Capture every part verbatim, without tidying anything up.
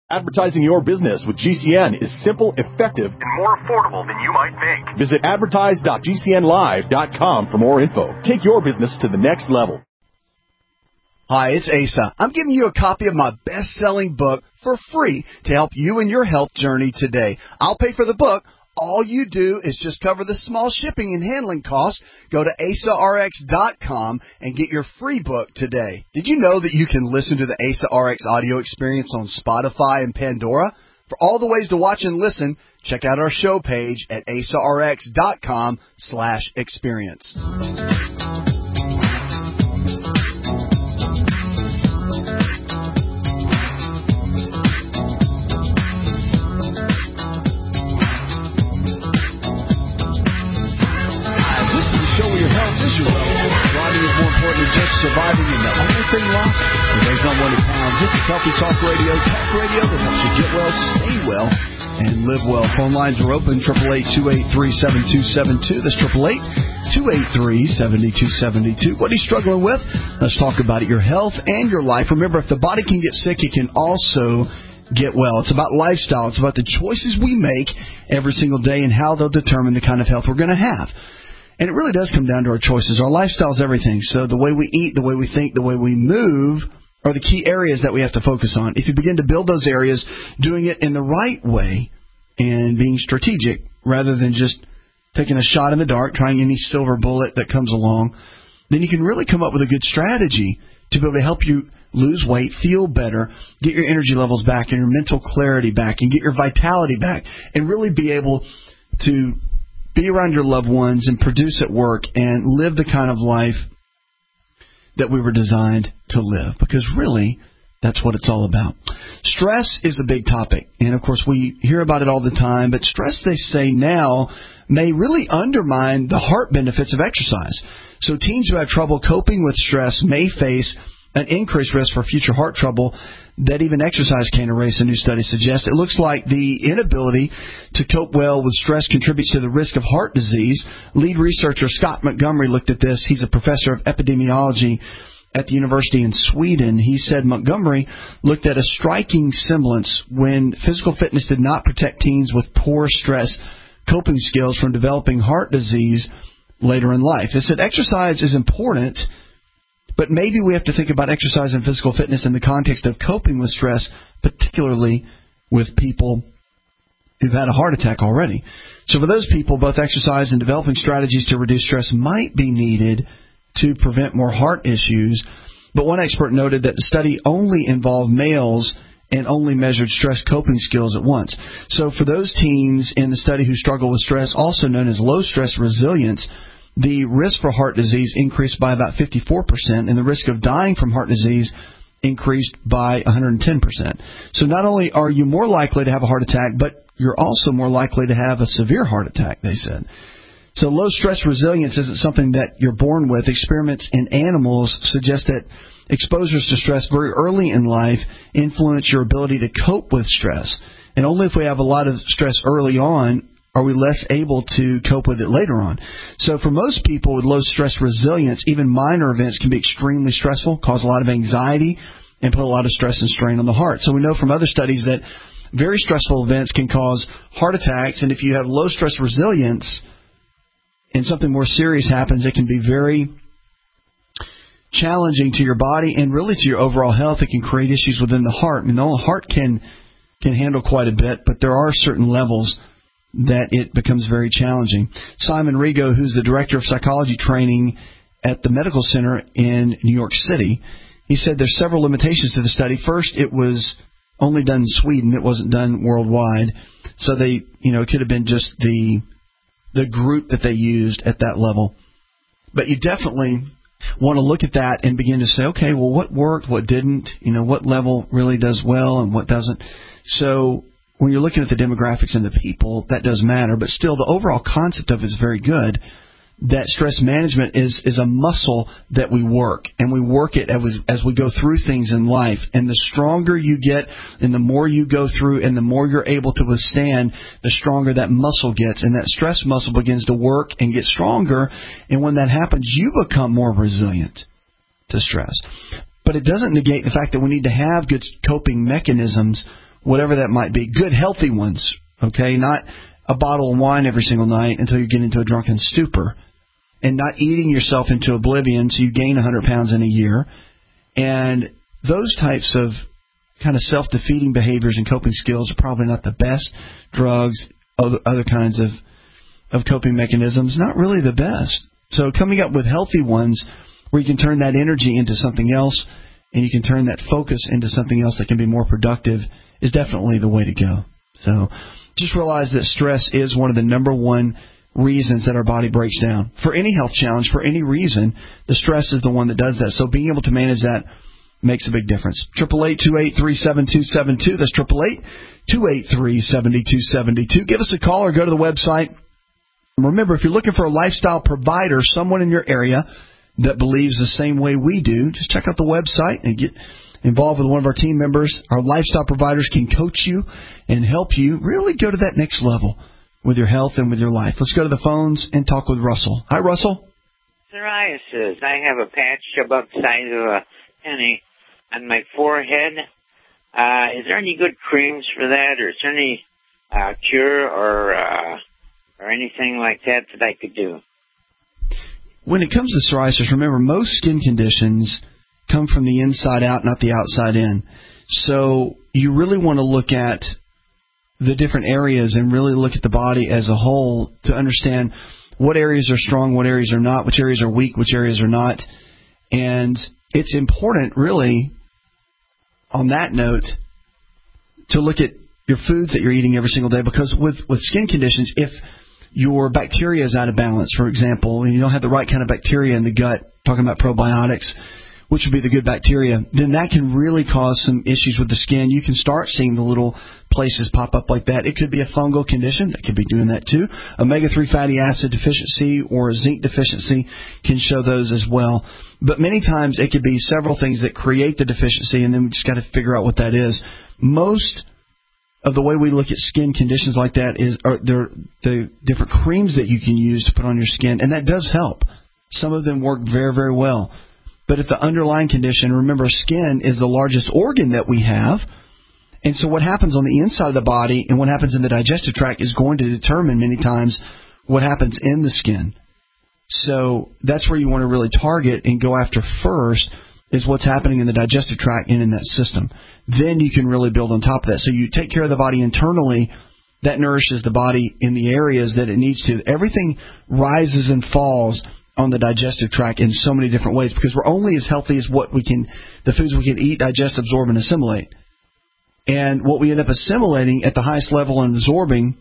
Advertising your business with G C N is simple, effective, and more affordable than you might think. Visit advertise dot g c n live dot com for more info. Take your business to the next level. Hi, it's Asa. I'm giving you a copy of my best-selling book for free to help you in your health journey today. I'll pay for the book. All you do is just cover the small shipping and handling costs. Go to asa r x dot com and get your free book today. Did you know that you can listen to the Asa R X audio experience on Spotify and Pandora? For all the ways to watch and listen, check out our show page at asa r x dot com slash experience. Just surviving in the only thing left for those unwanted pounds. This is Healthy Talk Radio, talk radio that helps you get well, stay well, and live well. Phone lines are open, eight eight eight, two eight three, seven two seven two. That's eight eight eight, two eight three, seven two seven two. What are you struggling with? Let's talk about it, your health and your life. Remember, if the body can get sick, it can also get well. It's about lifestyle. It's about the choices we make every single day and how they'll determine the kind of health we're going to have. And it really does come down to our choices. Our lifestyle is everything. So the way we eat, the way we think, the way we move are the key areas that we have to focus on. If you begin to build those areas, doing it in the right way and being strategic rather than just taking a shot in the dark, trying any silver bullet that comes along, then you can really come up with a good strategy to be able to help you lose weight, feel better, get your energy levels back and your mental clarity back and get your vitality back and really be able to be around your loved ones and produce at work and live the kind of life that we were designed to live. Because really, that's what it's all about. Stress is a big topic. And, of course, we hear about it all the time. But stress, they say now, may really undermine the heart benefits of exercise. So teens who have trouble coping with stress may face an increased risk for future heart trouble that even exercise can't erase, a new study suggests. It looks like the inability to cope well with stress contributes to the risk of heart disease. Lead researcher Scott Montgomery looked at this. He's a professor of epidemiology at the university in Sweden. He said Montgomery looked at a striking semblance when physical fitness did not protect teens with poor stress coping skills from developing heart disease later in life. He said exercise is important, but maybe we have to think about exercise and physical fitness in the context of coping with stress, particularly with people who've had a heart attack already. So for those people, both exercise and developing strategies to reduce stress might be needed to prevent more heart issues. But one expert noted that the study only involved males and only measured stress coping skills at once. So for those teens in the study who struggle with stress, also known as low stress resilience, the risk for heart disease increased by about fifty-four percent, and the risk of dying from heart disease increased by one hundred ten percent. So not only are you more likely to have a heart attack, but you're also more likely to have a severe heart attack, they said. So low stress resilience isn't something that you're born with. Experiments in animals suggest that exposures to stress very early in life influence your ability to cope with stress. And only if we have a lot of stress early on are we less able to cope with it later on. So for most people with low stress resilience, even minor events can be extremely stressful, cause a lot of anxiety, and put a lot of stress and strain on the heart. So we know from other studies that very stressful events can cause heart attacks, and if you have low stress resilience and something more serious happens, it can be very challenging to your body and really to your overall health. It can create issues within the heart. I mean, the heart can can handle quite a bit, but there are certain levels that it becomes very challenging. Simon Rigo, who's the director of psychology training at the medical center in New York City, he said there's several limitations to the study. First, it was only done in Sweden. It wasn't done worldwide. So they, you know, it could have been just the the group that they used at that level. But you definitely want to look at that and begin to say, okay, well, what worked, what didn't, you know, what level really does well and what doesn't. So when you're looking at the demographics and the people, that does matter. But still, the overall concept of it is very good, that stress management is, is a muscle that we work. And we work it as we, as we go through things in life. And the stronger you get and the more you go through and the more you're able to withstand, the stronger that muscle gets. And that stress muscle begins to work and get stronger. And when that happens, you become more resilient to stress. But it doesn't negate the fact that we need to have good coping mechanisms whatever that might be. Good, healthy ones, okay? Not a bottle of wine every single night until you get into a drunken stupor, and not eating yourself into oblivion so you gain one hundred pounds in a year. And those types of kind of self-defeating behaviors and coping skills are probably not the best. Drugs, other, other kinds of, of coping mechanisms, not really the best. So coming up with healthy ones where you can turn that energy into something else and you can turn that focus into something else that can be more productive is definitely the way to go. So just realize that stress is one of the number one reasons that our body breaks down. For any health challenge, for any reason, the stress is the one that does that. So being able to manage that makes a big difference. eight eight eight, two eight three, seven two seven two. That's eight eight eight, two eight three, seven two seven two. Give us a call or go to the website. Remember, if you're looking for a lifestyle provider, someone in your area that believes the same way we do, just check out the website and get involved with one of our team members. Our lifestyle providers can coach you and help you really go to that next level with your health and with your life. Let's go to the phones and talk with Russell. Hi, Russell. Psoriasis. I have a patch about the size of a penny on my forehead. Uh, is there any good creams for that, or is there any uh, cure or uh, or anything like that that I could do? When it comes to psoriasis, remember, most skin conditions come from the inside out, not the outside in. So you really want to look at the different areas and really look at the body as a whole to understand what areas are strong, what areas are not, which areas are weak, which areas are not. And it's important, really, on that note, to look at your foods that you're eating every single day, because with, with skin conditions, if your bacteria is out of balance, for example, and you don't have the right kind of bacteria in the gut, talking about probiotics, which would be the good bacteria, then that can really cause some issues with the skin. You can start seeing the little places pop up like that. It could be a fungal condition. That could be doing that too. omega three fatty acid deficiency or zinc deficiency can show those as well. But many times it could be several things that create the deficiency, and then we just got to figure out what that is. Most of the way we look at skin conditions like that is are there the different creams that you can use to put on your skin, and that does help. Some of them work very, very well. But if the underlying condition, remember, skin is the largest organ that we have. And so what happens on the inside of the body and what happens in the digestive tract is going to determine many times what happens in the skin. So that's where you want to really target and go after first is what's happening in the digestive tract and in that system. Then you can really build on top of that. So you take care of the body internally. That nourishes the body in the areas that it needs to. Everything rises and falls on the digestive tract in so many different ways because we're only as healthy as what we can, the foods we can eat, digest, absorb, and assimilate. And what we end up assimilating at the highest level and absorbing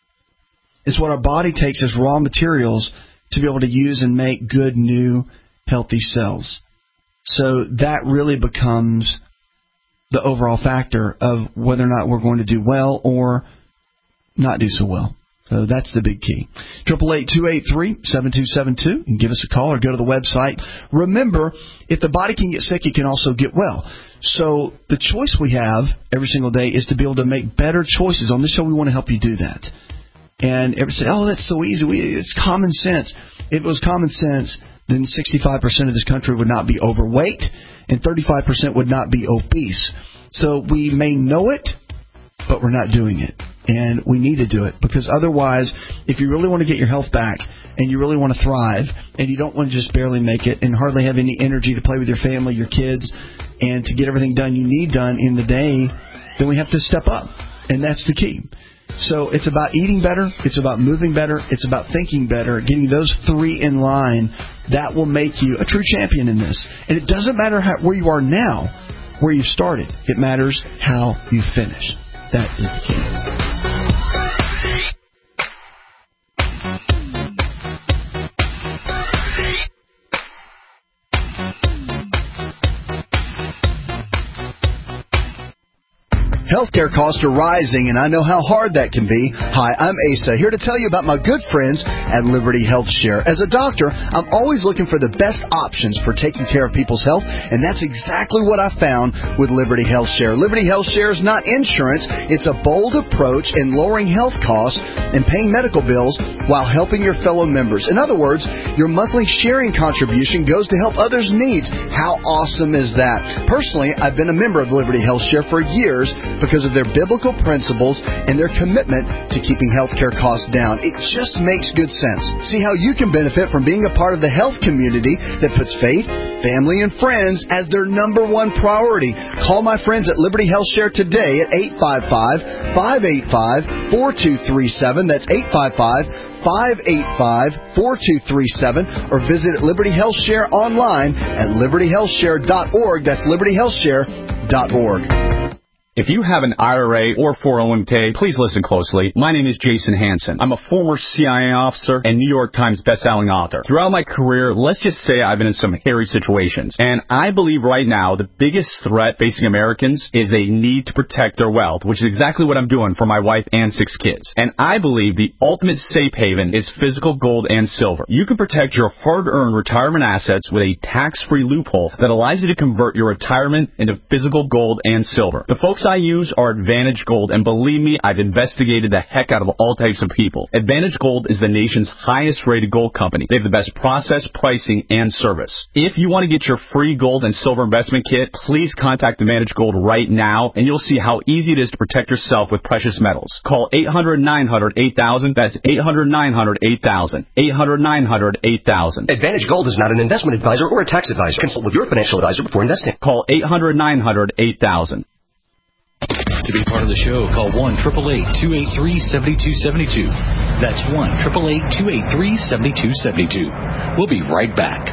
is what our body takes as raw materials to be able to use and make good, new, healthy cells. So that really becomes the overall factor of whether or not we're going to do well or not do so well. So that's the big key. eight eight eight, two eight three, seven two seven two. You can give us a call or go to the website. Remember, if the body can get sick, it can also get well. So the choice we have every single day is to be able to make better choices. On this show, we want to help you do that. And everybody say, oh, that's so easy. We, it's common sense. If it was common sense, then sixty-five percent of this country would not be overweight and thirty-five percent would not be obese. So we may know it, but we're not doing it. And we need to do it because otherwise, if you really want to get your health back and you really want to thrive and you don't want to just barely make it and hardly have any energy to play with your family, your kids, and to get everything done you need done in the day, then we have to step up. And that's the key. So it's about eating better. It's about moving better. It's about thinking better. Getting those three in line, that will make you a true champion in this. And it doesn't matter how, where you are now, where you've started. It matters how you finish. That is the key. Healthcare costs are rising, and I know how hard that can be. Hi, I'm Asa, here to tell you about my good friends at Liberty Health Share. As a doctor, I'm always looking for the best options for taking care of people's health, and that's exactly what I found with Liberty Health Share. Liberty Health Share is not insurance. It's a bold approach in lowering health costs and paying medical bills while helping your fellow members. In other words, your monthly sharing contribution goes to help others' needs. How awesome is that? Personally, I've been a member of Liberty Health Share for years because of their biblical principles and their commitment to keeping healthcare costs down. It just makes good sense. See how you can benefit from being a part of the health community that puts faith, family, and friends as their number one priority. Call my friends at Liberty Health Share today at eight five five, five eight five, four two three seven. That's eight five five, five eight five, four two three seven. Or visit Liberty Health Share online at liberty health share dot org. That's liberty health share dot org. If you have an I R A or four oh one k, please listen closely. My name is Jason Hansen. I'm a former C I A officer and New York Times bestselling author. Throughout my career, let's just say I've been in some hairy situations. And I believe right now the biggest threat facing Americans is a need to protect their wealth, which is exactly what I'm doing for my wife and six kids. And I believe the ultimate safe haven is physical gold and silver. You can protect your hard-earned retirement assets with a tax-free loophole that allows you to convert your retirement into physical gold and silver. The folks I use are Advantage Gold, and believe me, I've investigated the heck out of all types of people. Advantage Gold is the nation's highest-rated gold company. They have the best process, pricing, and service. If you want to get your free gold and silver investment kit, please contact Advantage Gold right now, and you'll see how easy it is to protect yourself with precious metals. Call eight hundred, nine hundred, eight thousand. That's eight hundred, nine hundred, eight thousand. eight hundred, nine hundred, eight thousand. Advantage Gold is not an investment advisor or a tax advisor. Consult with your financial advisor before investing. Call eight hundred, nine hundred, eight thousand. To be part of the show, call one eight eight eight, two eight three, seven two seven two. That's one eight eight eight, two eight three, seven two seven two. We'll be right back.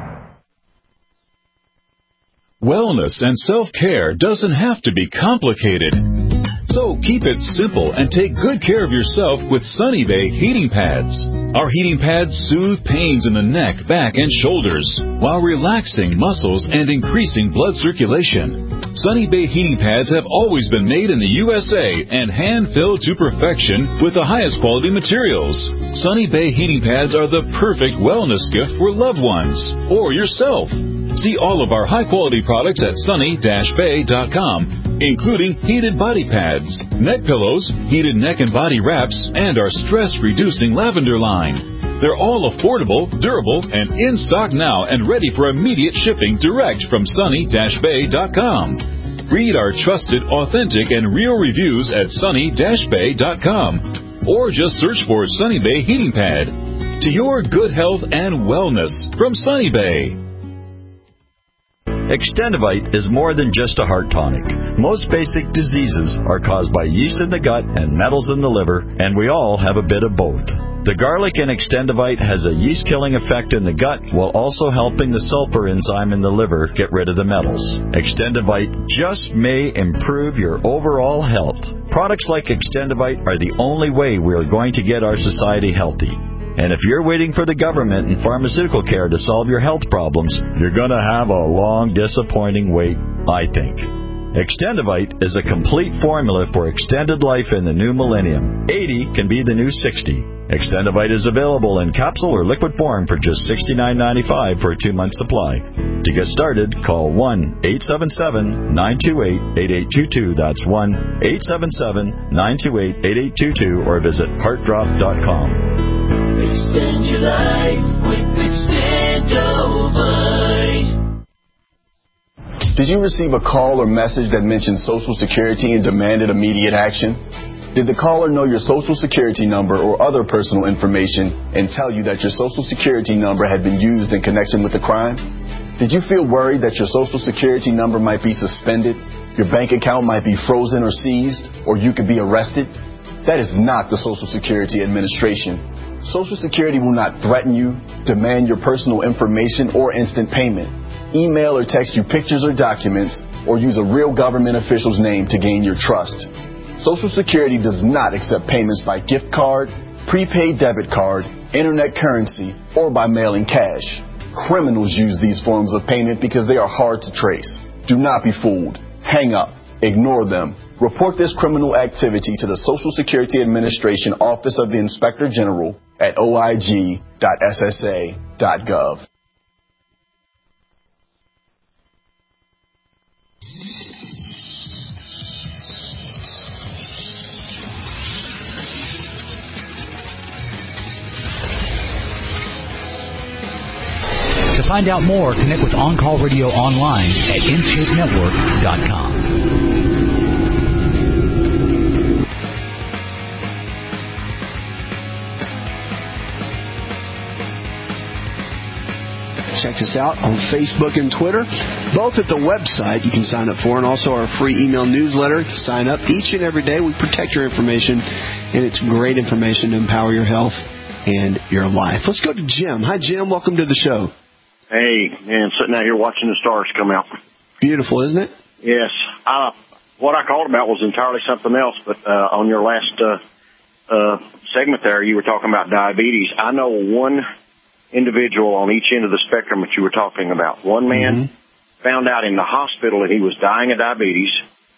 Wellness and self-care doesn't have to be complicated. So keep it simple and take good care of yourself with Sunny Bay heating pads. Our heating pads soothe pains in the neck, back, and shoulders while relaxing muscles and increasing blood circulation. Sunny Bay heating pads have always been made in the U S A and hand-filled to perfection with the highest quality materials. Sunny Bay heating pads are the perfect wellness gift for loved ones or yourself. See all of our high-quality products at sunny dash bay dot com, including heated body pads, neck pillows, heated neck and body wraps, and our stress-reducing lavender line. They're all affordable, durable, and in stock now and ready for immediate shipping direct from sunny dash bay dot com. Read our trusted, authentic, and real reviews at sunny dash bay dot com or just search for Sunny Bay Heating Pad. To your good health and wellness from Sunny Bay. Extendivite is more than just a heart tonic. Most basic diseases are caused by yeast in the gut and metals in the liver, and we all have a bit of both. The garlic in Extendivite has a yeast-killing effect in the gut while also helping the sulfur enzyme in the liver get rid of the metals. Extendivite just may improve your overall health. Products like Extendivite are the only way we are going to get our society healthy. And if you're waiting for the government and pharmaceutical care to solve your health problems, you're going to have a long, disappointing wait, I think. Extendivite is a complete formula for extended life in the new millennium. eighty can be the new sixty. Extendivite is available in capsule or liquid form for just sixty-nine ninety-five for a two-month supply. To get started, call one eight seven seven, nine two eight, eight eight two two. That's one eight seven seven, nine two eight, eight eight two two or visit heart drop dot com. Extend your life with Extendivite. Did you receive a call or message that mentioned Social Security and demanded immediate action? Did the caller know your Social Security number or other personal information and tell you that your Social Security number had been used in connection with a crime? Did you feel worried that your Social Security number might be suspended, your bank account might be frozen or seized, or you could be arrested? That is not the Social Security Administration. Social Security will not threaten you, demand your personal information, or instant payment, email or text you pictures or documents, or use a real government official's name to gain your trust. Social Security does not accept payments by gift card, prepaid debit card, internet currency, or by mailing cash. Criminals use these forms of payment because they are hard to trace. Do not be fooled. Hang up. Ignore them. Report this criminal activity to the Social Security Administration Office of the Inspector General at o i g dot s s a dot gov. To find out more, connect with On Call Radio online at in shape network dot com. Check us out on Facebook and Twitter, both at the website you can sign up for, and also our free email newsletter. Sign up each and every day. We protect your information, and it's great information to empower your health and your life. Let's go to Jim. Hi, Jim. Welcome to the show. Hey, man, sitting out here watching the stars come out. Beautiful, isn't it? Yes. Uh, what I called about was entirely something else, but uh, on your last uh, uh, segment there, you were talking about diabetes. I know one individual on each end of the spectrum that you were talking about. One man mm-hmm. found out in the hospital that he was dying of diabetes.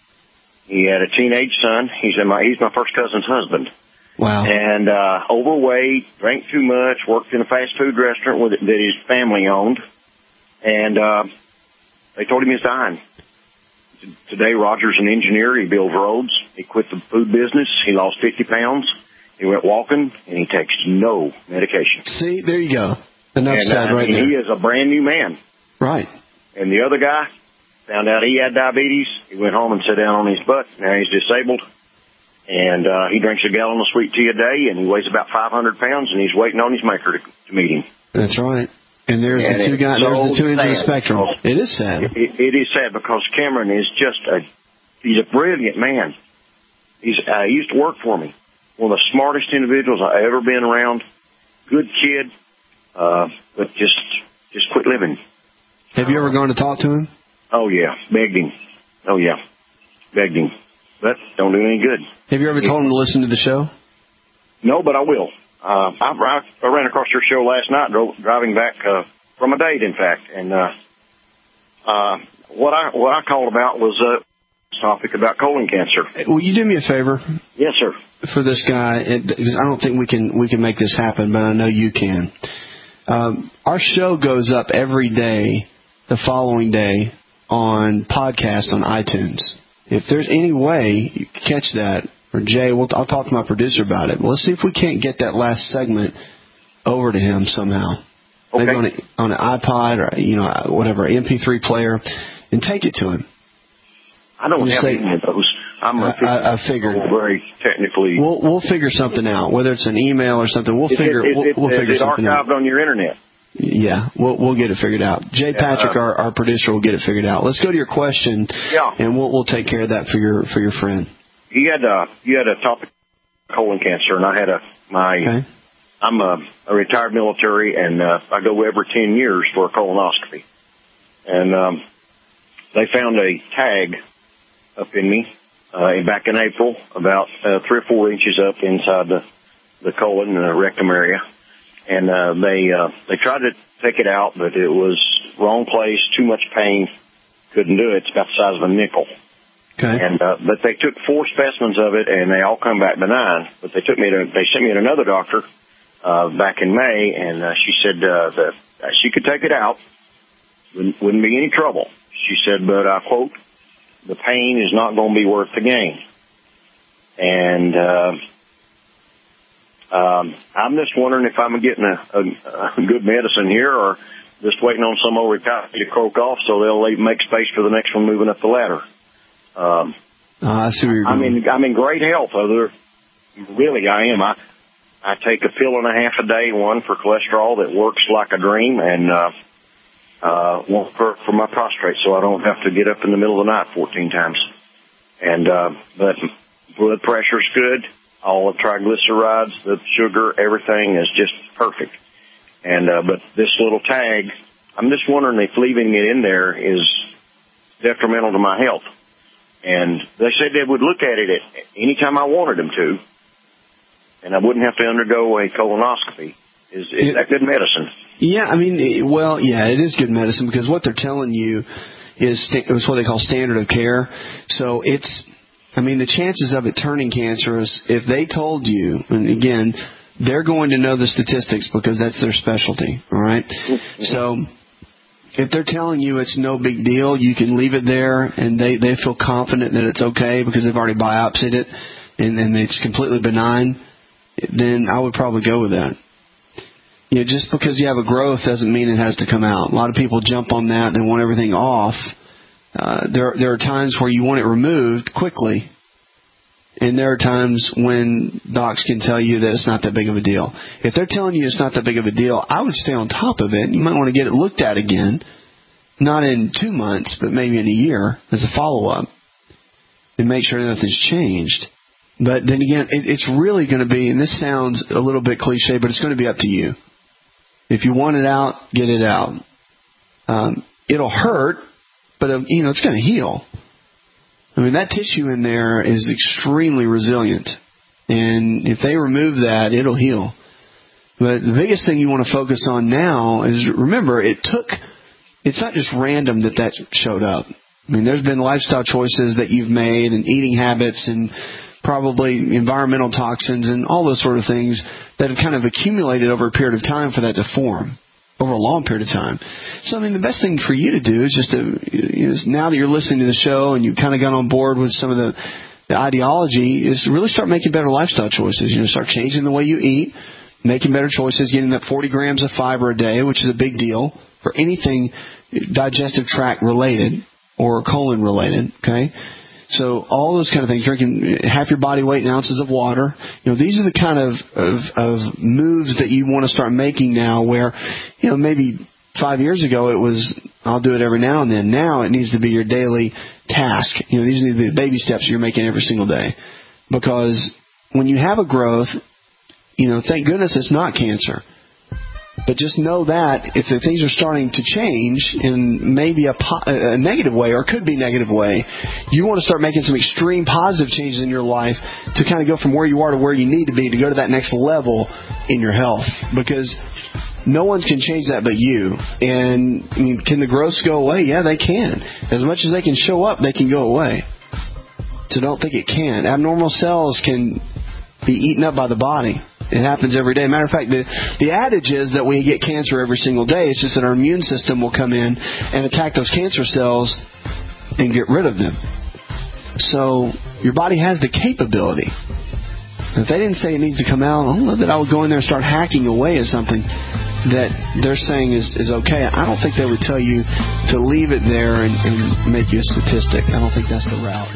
He had a teenage son. He's in my he's my first cousin's husband. Wow. And uh, overweight, drank too much, worked in a fast food restaurant with, that his family owned, and uh, they told him he was dying. Today, Roger's an engineer. He builds roads. He quit the food business. He lost fifty pounds. He went walking, and he takes no medication. See, there you go. Enough and, said uh, right and there. He is a brand new man. Right. And the other guy found out he had diabetes. He went home and sat down on his butt. Now he's disabled. And uh, he drinks a gallon of sweet tea a day, and he weighs about five hundred pounds, and he's waiting on his maker to, to meet him. That's right. And there's and the two guys. So there's the two ends of the sad. spectrum. It is sad. It, it, it is sad because Cameron is just a he's a brilliant man. He's uh, he used to work for me. One of the smartest individuals I've ever been around. Good kid, uh, but just just quit living. Have you ever gone to talk to him? Oh yeah, begged him. Oh yeah, begged him, but don't do any good. Have you ever told him to listen to the show? No, but I will. Uh, I, I ran across your show last night, drove, driving back uh, from a date, in fact, and uh, uh, what I what I called about was a topic about colon cancer. Will you do me a favor? Yes, sir. For this guy, it, I don't think we can we can make this happen, but I know you can. Um, our show goes up every day, the following day, on podcast on iTunes. If there's any way you can catch that, or Jay, we'll, I'll talk to my producer about it. Well, let's see if we can't get that last segment over to him somehow. Okay. Maybe on, a, on an iPod or, you know, whatever, M P three player, and take it to him. I don't Just have say, any of those. I'm a I, I figured. Very technically. We'll we'll figure something out, whether it's an email or something. We'll is figure. It, is we'll, it, we'll figure is it something archived out. on your internet? Yeah, we'll we'll get it figured out. Jay yeah, Patrick, uh, our, our producer, will get it figured out. Let's go to your question. Yeah. And we'll we'll take care of that for your for your friend. You had a you had a topic colon cancer, and I had a my. Okay. I'm a, a retired military, and uh, I go every ten years for a colonoscopy, and um, they found a tag up in me uh, back in April, about uh, three or four inches up inside the the colon and the rectum area. And uh, they uh, they tried to take it out, but it was wrong place, too much pain, couldn't do it. It's about the size of a nickel. Okay. And uh, but they took four specimens of it, and they all come back benign. But they took me to they sent me to another doctor uh, back in May, and uh, she said uh, that uh, she could take it out, wouldn't, wouldn't be any trouble. She said, but I quote, the pain is not going to be worth the gain. And uh, Um, I'm just wondering if I'm getting a, a, a good medicine here, or just waiting on some old recovery to croak off so they'll leave, make space for the next one moving up the ladder. Um, uh, I see where you're I'm going. in I'm in great health. Other, really, I am. I I take a pill and a half a day, one for cholesterol that works like a dream, and uh, uh, one for for my prostate, so I don't have to get up in the middle of the night fourteen times. And uh, but blood pressure's good. All the triglycerides, the sugar, everything is just perfect. And, uh, but this little tag, I'm just wondering if leaving it in there is detrimental to my health. And they said they would look at it at any time I wanted them to, and I wouldn't have to undergo a colonoscopy. Is, is it, that good medicine? Yeah, I mean, well, yeah, it is good medicine because what they're telling you is, is what they call standard of care. So it's, I mean, the chances of it turning cancerous, if they told you, and again, they're going to know the statistics because that's their specialty, all right? Mm-hmm. So if they're telling you it's no big deal, you can leave it there, and they, they feel confident that it's okay because they've already biopsied it, and then it's completely benign, then I would probably go with that. You know, just because you have a growth doesn't mean it has to come out. A lot of people jump on that and want everything off. Uh, there, there are times where you want it removed quickly, And there are times when docs can tell you that it's not that big of a deal. If they're telling you it's not that big of a deal, I would stay on top of it. You might want to get it looked at again, not in two months, but maybe in a year as a follow-up, and make sure nothing's changed. But then again, it, it's really going to be, and this sounds a little bit cliche, but it's going to be up to you. If you want it out, get it out. Um, it'll hurt, but uh, you know it's going to heal. I mean, that tissue in there is extremely resilient. And if they remove that, it'll heal. But the biggest thing you want to focus on now is, remember, it took, it's not just random that that showed up. I mean, there's been lifestyle choices that you've made and eating habits and probably environmental toxins and all those sort of things that have kind of accumulated over a period of time for that to form. Over a long period of time. So, I mean, the best thing for you to do is just to, you know, now that you're listening to the show and you've kind of got on board with some of the, the ideology, is to really start making better lifestyle choices. You know, start changing the way you eat, making better choices, getting that forty grams of fiber a day, which is a big deal for anything digestive tract related or colon related, okay? So all those kind of things, drinking half your body weight in ounces of water, you know, these are the kind of, of, of moves that you want to start making now where, you know, maybe five years ago it was, I'll do it every now and then. Now it needs to be your daily task. You know, these need to be the baby steps you're making every single day. Because when you have a growth, you know, thank goodness it's not cancer. But just know that if the things are starting to change in maybe a, po- a negative way, or could be negative way, you want to start making some extreme positive changes in your life to kind of go from where you are to where you need to be to go to that next level in your health. Because no one can change that but you. And I mean, can the growths go away? Yeah, they can. As much as they can show up, they can go away. So don't think it can. Abnormal cells can be eaten up by the body. It happens every day. Matter of fact, the, the adage is that we get cancer every single day. It's just that our immune system will come in and attack those cancer cells and get rid of them. So your body has the capability. If they didn't say it needs to come out, I don't know that I would go in there and start hacking away at something that they're saying is, is okay. I don't think they would tell you to leave it there and, and make you a statistic. I don't think that's the route.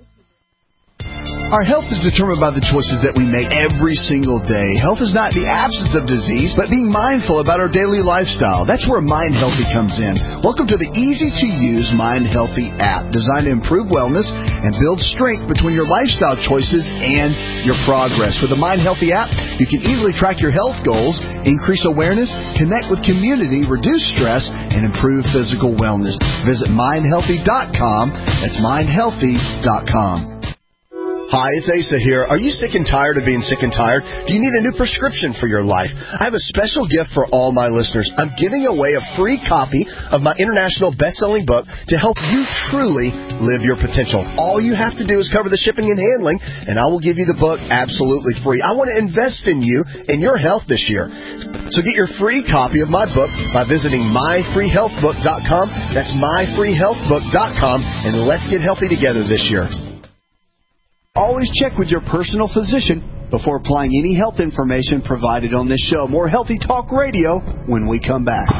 Our health is determined by the choices that we make every single day. Health is not the absence of disease, but being mindful about our daily lifestyle. That's where Mind Healthy comes in. Welcome to the easy-to-use Mind Healthy app, designed to improve wellness and build strength between your lifestyle choices and your progress. With the Mind Healthy app, you can easily track your health goals, increase awareness, connect with community, reduce stress, and improve physical wellness. Visit mind healthy dot com. That's mind healthy dot com. Hi, it's Asa here. Are you sick and tired of being sick and tired? Do you need a new prescription for your life? I have a special gift for all my listeners. I'm giving away a free copy of my international best-selling book to help you truly live your potential. All you have to do is cover the shipping and handling, and I will give you the book absolutely free. I want to invest in you and your health this year. So get your free copy of my book by visiting my free health book dot com. That's my free health book dot com, and let's get healthy together this year. Always check with your personal physician before applying any health information provided on this show. More Healthy Talk Radio when we come back.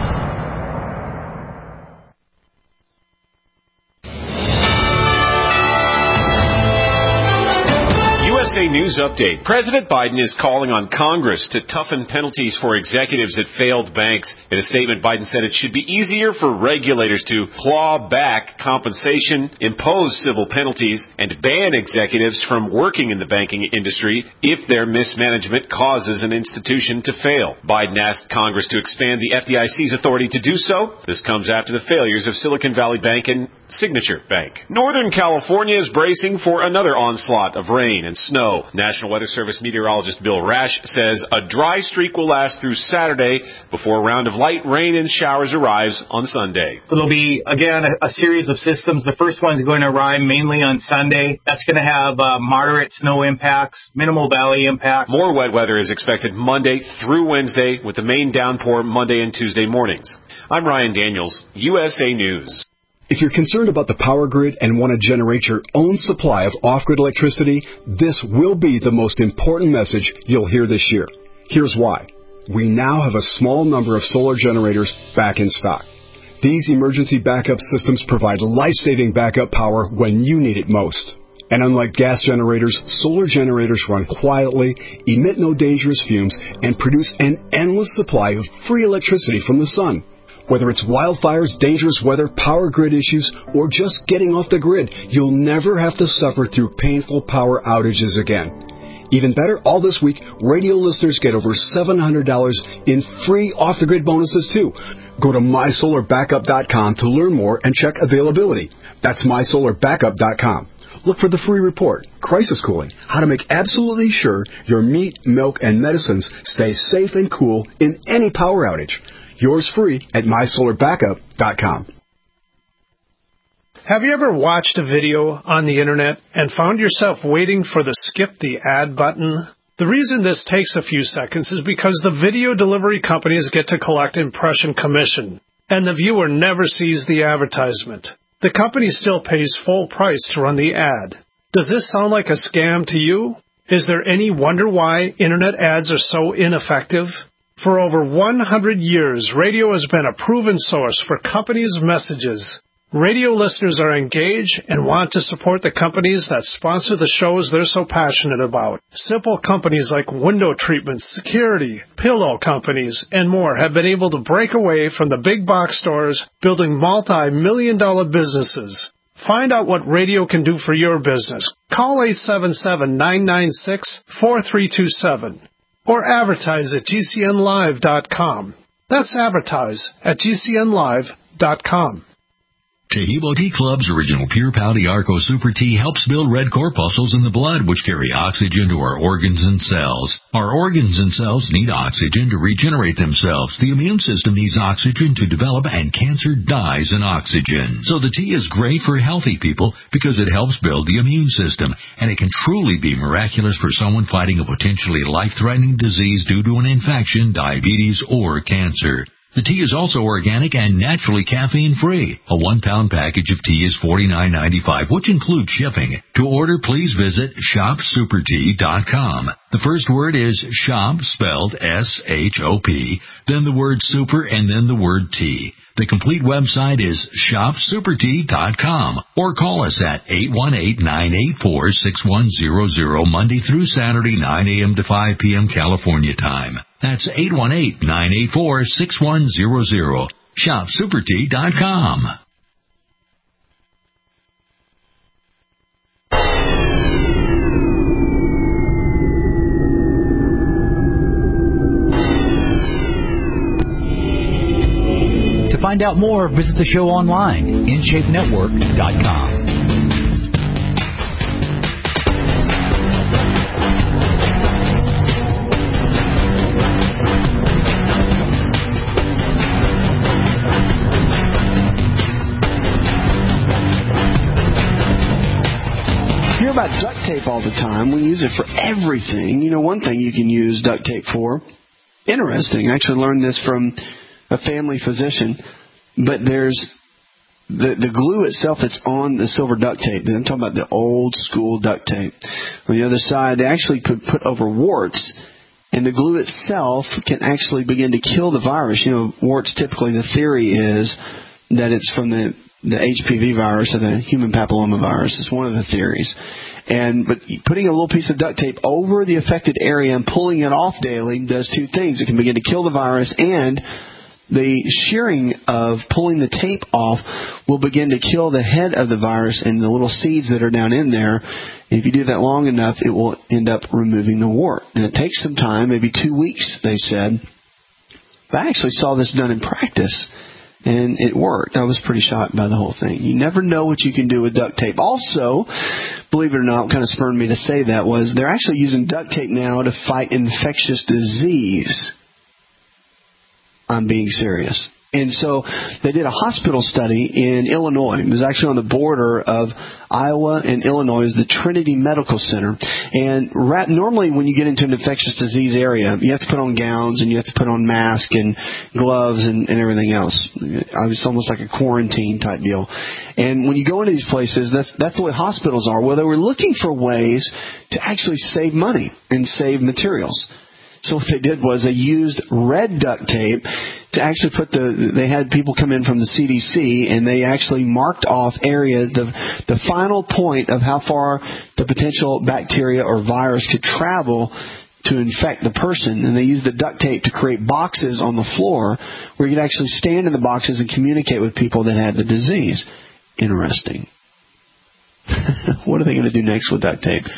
U S A News Update. President Biden is calling on Congress to toughen penalties for executives at failed banks. In a statement, Biden said it should be easier for regulators to claw back compensation, impose civil penalties, and ban executives from working in the banking industry if their mismanagement causes an institution to fail. Biden asked Congress to expand the F D I C's authority to do so. This comes after the failures of Silicon Valley Bank and Signature Bank. Northern California is bracing for another onslaught of rain and snow. National Weather Service meteorologist Bill Rash says a dry streak will last through Saturday before a round of light rain and showers arrives on Sunday. It'll be, again, a, a series of systems. The first one's going to arrive mainly on Sunday. That's going to have uh, moderate snow impacts, minimal valley impact. More wet weather is expected Monday through Wednesday, with the main downpour Monday and Tuesday mornings. I'm Ryan Daniels, U S A News. If you're concerned about the power grid and want to generate your own supply of off-grid electricity, this will be the most important message you'll hear this year. Here's why. We now have a small number of solar generators back in stock. These emergency backup systems provide life-saving backup power when you need it most. And unlike gas generators, solar generators run quietly, emit no dangerous fumes, and produce an endless supply of free electricity from the sun. Whether it's wildfires, dangerous weather, power grid issues, or just getting off the grid, you'll never have to suffer through painful power outages again. Even better, all this week, radio listeners get over seven hundred dollars in free off-the-grid bonuses, too. Go to my solar backup dot com to learn more and check availability. That's my solar backup dot com. Look for the free report, Crisis Cooling, how to make absolutely sure your meat, milk, and medicines stay safe and cool in any power outage. Yours free at my solar backup dot com. Have you ever watched a video on the internet and found yourself waiting for the skip the ad button? The reason this takes a few seconds is because the video delivery companies get to collect impression commission, and the viewer never sees the advertisement. The company still pays full price to run the ad. Does this sound like a scam to you? Is there any wonder why internet ads are so ineffective? For over one hundred years, radio has been a proven source for companies' messages. Radio listeners are engaged and want to support the companies that sponsor the shows they're so passionate about. Simple companies like window treatments, security, pillow companies, and more have been able to break away from the big box stores, building multi-million dollar businesses. Find out what radio can do for your business. Call eight seven seven, nine nine six, four three two seven or advertise at G C N live dot com. That's advertise at G C N live dot com. Tehebo Tea Club's original Pure Pouty Arco Super Tea helps build red corpuscles in the blood, which carry oxygen to our organs and cells. Our organs and cells need oxygen to regenerate themselves. The immune system needs oxygen to develop, and cancer dies in oxygen. So the tea is great for healthy people because it helps build the immune system, and it can truly be miraculous for someone fighting a potentially life-threatening disease due to an infection, diabetes, or cancer. The tea is also organic and naturally caffeine-free. A one-pound package of tea is forty-nine ninety-five, which includes shipping. To order, please visit shop super tea dot com. The first word is shop, spelled S H O P, then the word super, and then the word tea. The complete website is shop super tea dot com, or call us at eight one eight, nine eight four, six one zero zero Monday through Saturday, nine a.m. to five p.m. California time. That's eight one eight, nine eight four, six one zero zero. shop super tea dot com. To find out more, visit the show online, in shape network dot com. Hear about duct tape all the time. We use it for everything. You know, one thing you can use duct tape for, interesting, I actually learned this from a family physician, but there's the the glue itself that's on the silver duct tape. I'm talking about the old school duct tape. On the other side, they actually put, put over warts, and the glue itself can actually begin to kill the virus. You know, warts, typically the theory is that it's from the, the H P V virus or the human papilloma virus. It's one of the theories. And but putting a little piece of duct tape over the affected area and pulling it off daily does two things. It can begin to kill the virus, and the shearing of pulling the tape off will begin to kill the head of the virus and the little seeds that are down in there. If you do that long enough, it will end up removing the wart. And it takes some time, maybe two weeks, they said. But I actually saw this done in practice, and it worked. I was pretty shocked by the whole thing. You never know what you can do with duct tape. Also, believe it or not, what kind of spurred me to say that was they're actually using duct tape now to fight infectious disease. I'm being serious. And so they did a hospital study in Illinois. It was actually on the border of Iowa and Illinois. It was the Trinity Medical Center. And rat, normally when you get into an infectious disease area, you have to put on gowns and you have to put on masks and gloves and, and everything else. It's almost like a quarantine type deal. And when you go into these places, that's, that's the way hospitals are. Well, they were looking for ways to actually save money and save materials. So what they did was they used red duct tape to actually put the, they had people come in from the C D C, and they actually marked off areas, the the final point of how far the potential bacteria or virus could travel to infect the person, and they used the duct tape to create boxes on the floor where you could actually stand in the boxes and communicate with people that had the disease. Interesting. What are they going to do next with duct tape?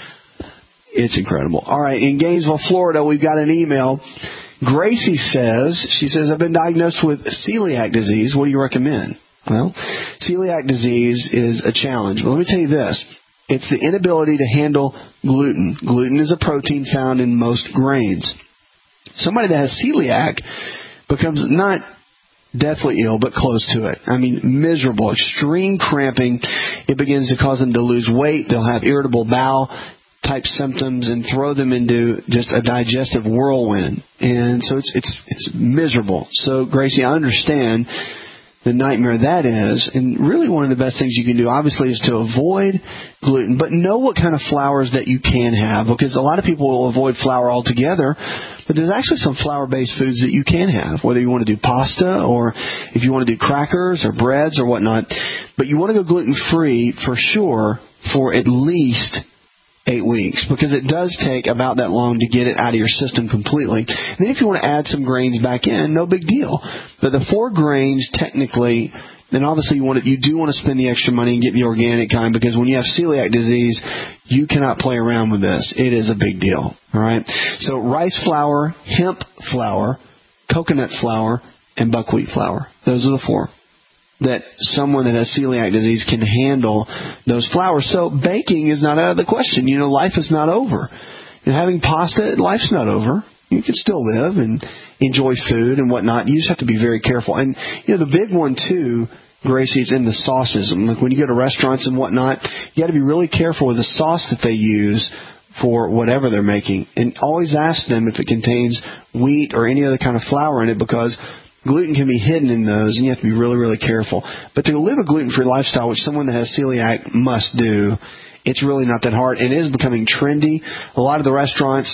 It's incredible. All right, in Gainesville, Florida, we've got an email. Gracie says, she says, I've been diagnosed with celiac disease. What do you recommend? Well, celiac disease is a challenge. But let me tell you this. It's the inability to handle gluten. Gluten is a protein found in most grains. Somebody that has celiac becomes not deathly ill, but close to it. I mean, miserable, extreme cramping. It begins to cause them to lose weight. They'll have irritable bowel type symptoms and throw them into just a digestive whirlwind. And so it's it's it's miserable. So, Gracie, I understand the nightmare that is. And really one of the best things you can do, obviously, is to avoid gluten, but know what kind of flours that you can have, because a lot of people will avoid flour altogether, but there's actually some flour-based foods that you can have, whether you want to do pasta or if you want to do crackers or breads or whatnot. But you want to go gluten-free for sure for at least eight weeks, because it does take about that long to get it out of your system completely. And then if you want to add some grains back in, no big deal. But the four grains, technically, then obviously you want to, you do want to spend the extra money and get the organic kind, because when you have celiac disease, you cannot play around with this. It is a big deal. All right. So rice flour, hemp flour, coconut flour, and buckwheat flour. Those are the four that someone that has celiac disease can handle those flours. So baking is not out of the question. You know, life is not over. And having pasta, life's not over. You can still live and enjoy food and whatnot. You just have to be very careful. And, you know, the big one, too, Gracie, is in the sauces. Like when you go to restaurants and whatnot, you got to be really careful with the sauce that they use for whatever they're making. And always ask them if it contains wheat or any other kind of flour in it, because gluten can be hidden in those, and you have to be really, really careful. But to live a gluten-free lifestyle, which someone that has celiac must do, it's really not that hard. And it is becoming trendy. A lot of the restaurants,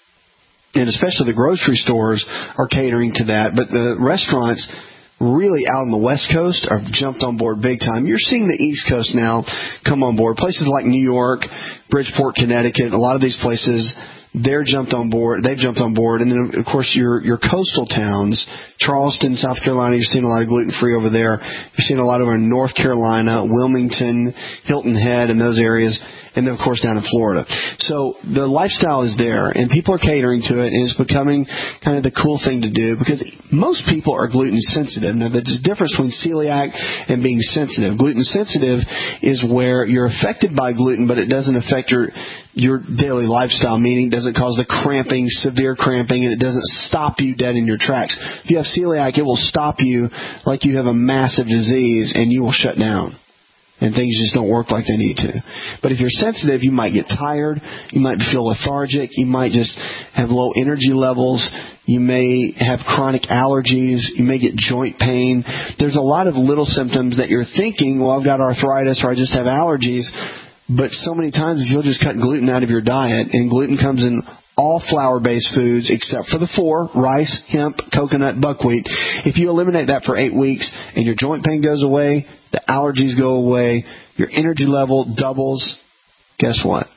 and especially the grocery stores, are catering to that. But the restaurants really out on the West Coast have jumped on board big time. You're seeing the East Coast now come on board. Places like New York, Bridgeport, Connecticut, a lot of these places, they're jumped on board. They've jumped on board. And then, of course, your your coastal towns, Charleston, South Carolina, you're seeing a lot of gluten-free over there. You're seeing a lot over in North Carolina, Wilmington, Hilton Head, and those areas. And then, of course, down in Florida. So the lifestyle is there, and people are catering to it, and it's becoming kind of the cool thing to do, because most people are gluten sensitive. Now, there's a difference between celiac and being sensitive. Gluten sensitive is where you're affected by gluten, but it doesn't affect your your daily lifestyle, meaning it doesn't cause the cramping, severe cramping, and it doesn't stop you dead in your tracks. If you have celiac, it will stop you like you have a massive disease, and you will shut down. And things just don't work like they need to. But if you're sensitive, you might get tired. You might feel lethargic. You might just have low energy levels. You may have chronic allergies. You may get joint pain. There's a lot of little symptoms that you're thinking, well, I've got arthritis or I just have allergies. But so many times, if you'll just cut gluten out of your diet, and gluten comes in all flour-based foods except for the four, rice, hemp, coconut, buckwheat. If you eliminate that for eight weeks and your joint pain goes away, the allergies go away, your energy level doubles, guess what?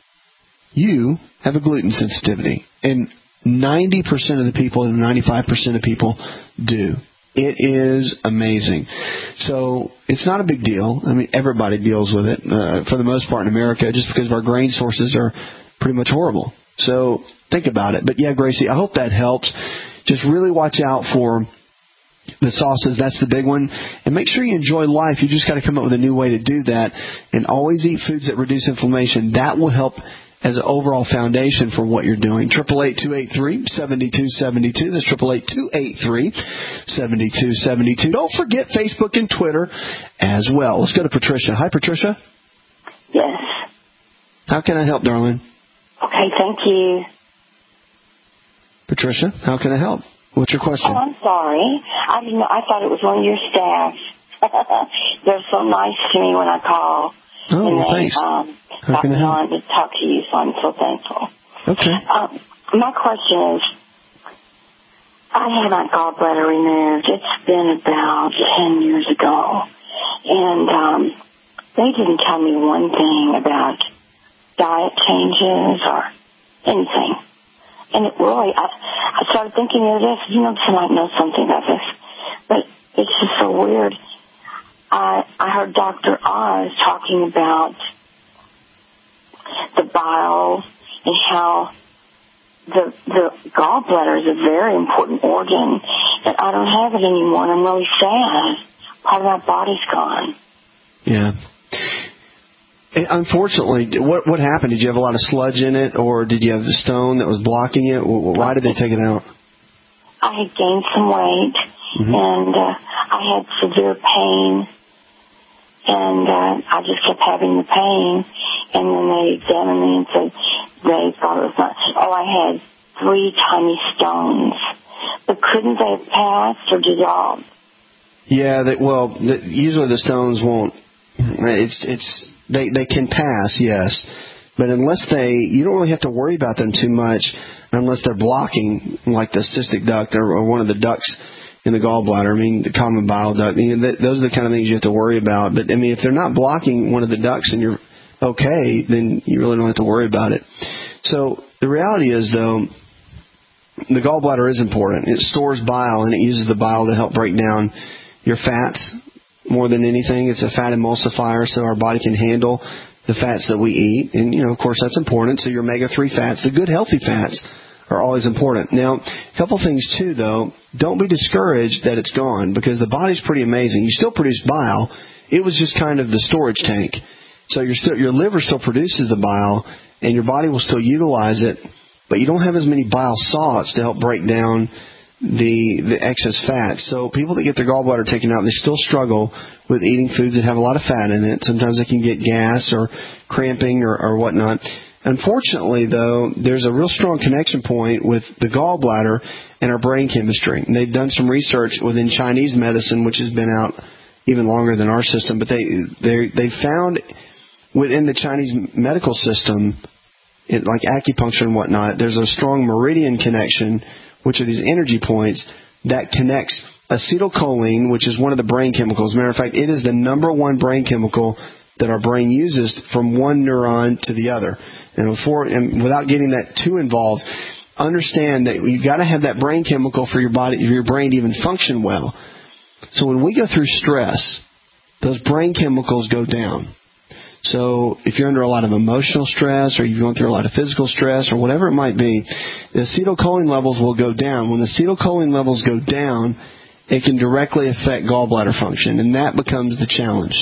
You have a gluten sensitivity. And ninety percent of the people and ninety-five percent of people do. It is amazing. So it's not a big deal. I mean, everybody deals with it uh, for the most part in America, just because of our grain sources are pretty much horrible. So think about it. But yeah, Gracie, I hope that helps. Just really watch out for the sauces. That's the big one. And make sure you enjoy life. You just got to come up with a new way to do that. And always eat foods that reduce inflammation. That will help as an overall foundation for what you're doing. eight eight eight, two eight three, seven two seven two. That's eight eight eight, two eight three, seven two seven two. Don't forget Facebook and Twitter as well. Let's go to Patricia. Hi, Patricia. Yes. How can I help, darling? Okay, thank you. Patricia, how can I help? What's your question? Oh, I'm sorry. I didn't know. I thought it was one of your staff. They're so nice to me when I call. Oh, and well, they, thanks. Um, how can I help? on to talk to you, so I'm so thankful. Okay. Um, my question is, I had my gallbladder removed. It's been about ten years ago. And um, they didn't tell me one thing about diet changes or anything. And it really, I, I started thinking of this, you know, somebody knows something about this. But it's just so weird. I, I heard Doctor Oz talking about the bile and how the the gallbladder is a very important organ, and I don't have it anymore, and I'm really sad. Part of my body's gone. Yeah. And unfortunately, what what happened? Did you have a lot of sludge in it, or did you have the stone that was blocking it? Why did they take it out? I had gained some weight, mm-hmm. and uh, I had severe pain, and uh, I just kept having the pain. And then they examined me and said they thought it was not. Oh, I had three tiny stones, but couldn't they have passed or dissolved? Yeah, they, well, the, usually the stones won't. It's it's they they can pass, yes, but unless they, you don't really have to worry about them too much unless they're blocking, like the cystic duct or, or one of the ducts in the gallbladder. I mean, the common bile duct. I mean, that, those are the kind of things you have to worry about. But I mean, if they're not blocking one of the ducts and you're okay, then you really don't have to worry about it. So the reality is, though, the gallbladder is important. It stores bile, and it uses the bile to help break down your fats more than anything. It's a fat emulsifier, so our body can handle the fats that we eat. And, you know, of course, that's important. So your omega three fats, the good, healthy fats, are always important. Now, a couple things, too, though. Don't be discouraged that it's gone, because the body's pretty amazing. You still produce bile. It was just kind of the storage tank. So your still, your liver still produces the bile, and your body will still utilize it, but you don't have as many bile salts to help break down the the excess fat. So people that get their gallbladder taken out, they still struggle with eating foods that have a lot of fat in it. Sometimes they can get gas or cramping or, or whatnot. Unfortunately, though, there's a real strong connection point with the gallbladder and our brain chemistry. And they've done some research within Chinese medicine, which has been out even longer than our system, but they they they found within the Chinese medical system, it, like acupuncture and whatnot, there's a strong meridian connection, which are these energy points that connects acetylcholine, which is one of the brain chemicals. As a matter of fact, it is the number one brain chemical that our brain uses from one neuron to the other. And before, and without getting that too involved, understand that you've got to have that brain chemical for your body, for your brain to even function well. So when we go through stress, those brain chemicals go down. So if you're under a lot of emotional stress, or you're going through a lot of physical stress, or whatever it might be, the acetylcholine levels will go down. When the acetylcholine levels go down, it can directly affect gallbladder function, and that becomes the challenge.